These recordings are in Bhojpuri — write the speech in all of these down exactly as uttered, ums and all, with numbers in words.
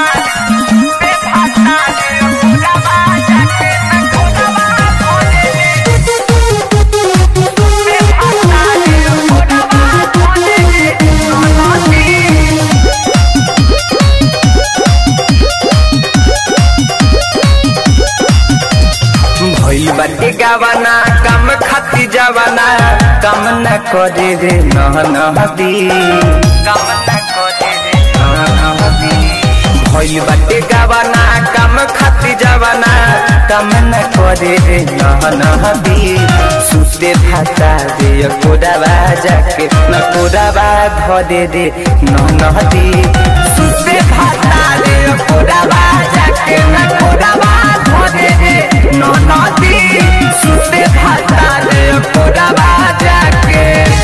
बाटे गावाना कम खाती जवाना कम न करे रे नहदी कम न करे रे नहदी भइल बाटे गावाना कम खाती जवाना कम न करे रे नहदी सुते भाता रे कोडावा जाके न कोडावा धरे रे नहदी सुते भाता रे कोडावा जाके न कोडावा धरे रे नहदी सुते भाता रे कोडावा जाके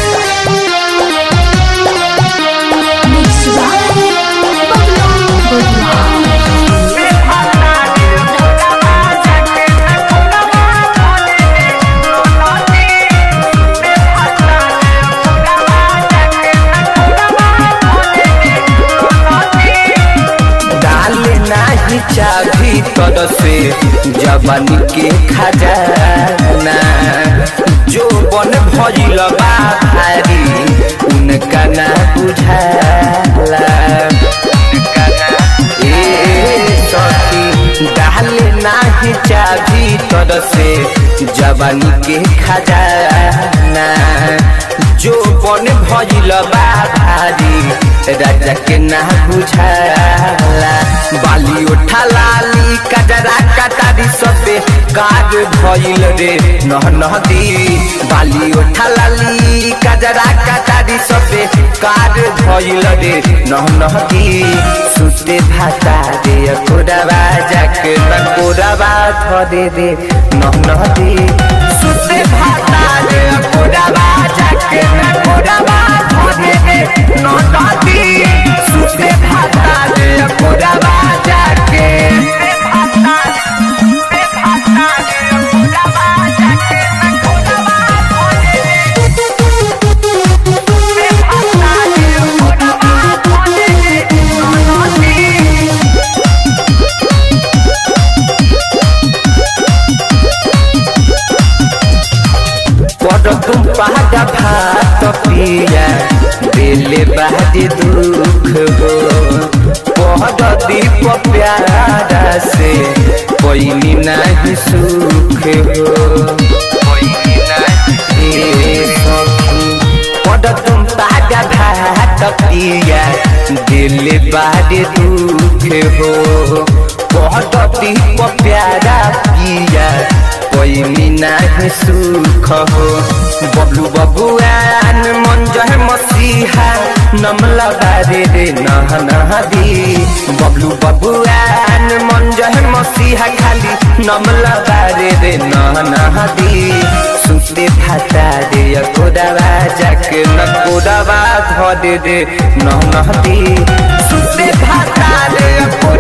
चाभी तद से जवानी के खजाना जो बन भइल बा भारी उनका ना बुझाला ए सखी डाले नाही चाभी तद से जवानी के खजाना जो बन भइल बा भारी राजा के ना बुझाला बाली उठा लाली कजरा कटारी सबे काग भइल रे नहदी बाली उठा लाली कजरा कटारी सबे काग भइल रे नहदी सुते भाता रे कोडावा जाके न कोडावा धरे रे नहदी सुते भाता रे कोडावा जाके न कोडावा धरे रे नहदी सुते भाता रे कोडावा जाके तुम पहाड़ा भात पिया दिले बाजे दुख हो पहड़ दीप प्यारा से कोई नहीं सुख हो पड़ तुम पहाड़ा भात पिया दिले बाजे दुख हो पहड़ दीप प्यारा पिया कोई नहीं सुख हो बबलू बबुआन मन जहे मसीहा नम लगा रे रे नहदी बबलू बबुआन मन जहे मसीहा खाली नम लगा रे रे नहदी सुते भाता रे कोडावा जाके न कोडावा धरे रे नहदी सुते भाता रे